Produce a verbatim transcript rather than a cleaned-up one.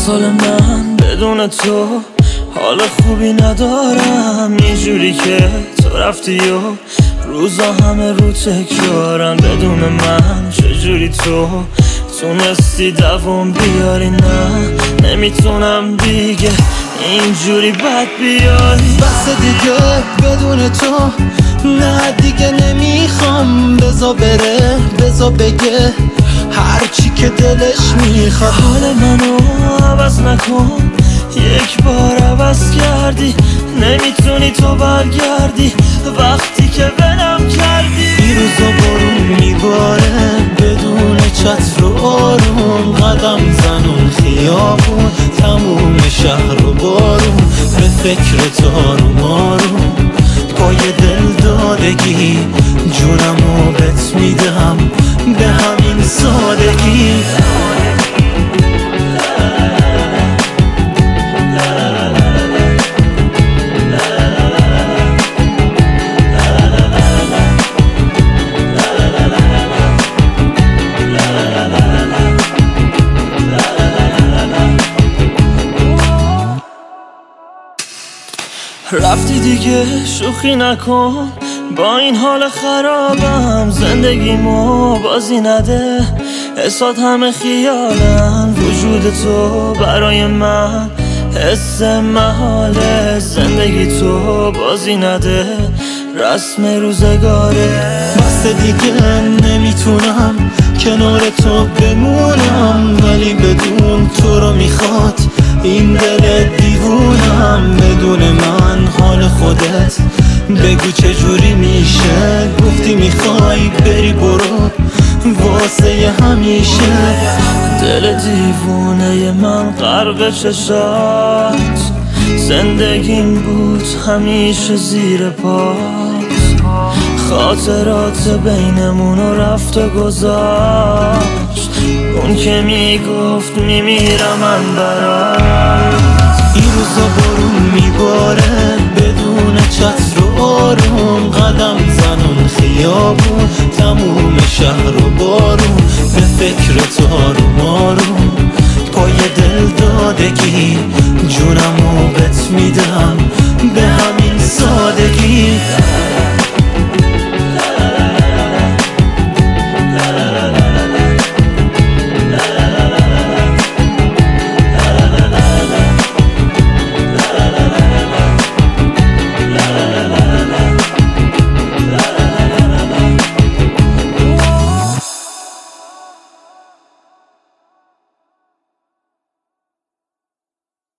سال من بدون تو حال خوبی ندارم، اینجوری که تو رفتی و روزا همه رو تکرارن. بدون من چجوری تو تونستی دوام بیاری؟ نه نمیتونم دیگه اینجوری بد بیاری. بس دیگه بدون تو، نه دیگه نمیخوام. بزا بره بزا بگه هرچی که دلش میخواد. حال منو عوض نکن، یک بار عوض کردی، نمیتونی تو برگردی وقتی که ولم کردی. این روزا بارون میباره بدون چتر و آروم، قدم زنون خیابون تموم شهر و بارون، به فکر تارو مارون پای دل دادگی جونمو بهت میدم به همین سادگی. رفتی دیگه شوخی نکن با این حال خرابم، زندگیمو بازی نده، حسات همه خیالن. وجود تو برای من حس محاله، زندگی تو بازی نده، رسم روزگاره. بس دیگه نمیتونم کنار تو بمونم، ولی بدون تو رو میخواد این دل دیوونم. بدون من حال خودت بگو چجوری میشه، گفتی میخوای بری برو واسه همیشه. دل دیوونه من غرق چشات، زندگیم بود همیشه زیر پات، خاطرات بینمونو رفت و گذاشت، اون که میگفت میمیرم من برات. این روزا بارون میباره بدون چتر و آروم، قدم زنون خیابون تموم شهر و بارون، به فکر تارو مارون پای دل دادگی جونمو بهت میدم به همین سادگی.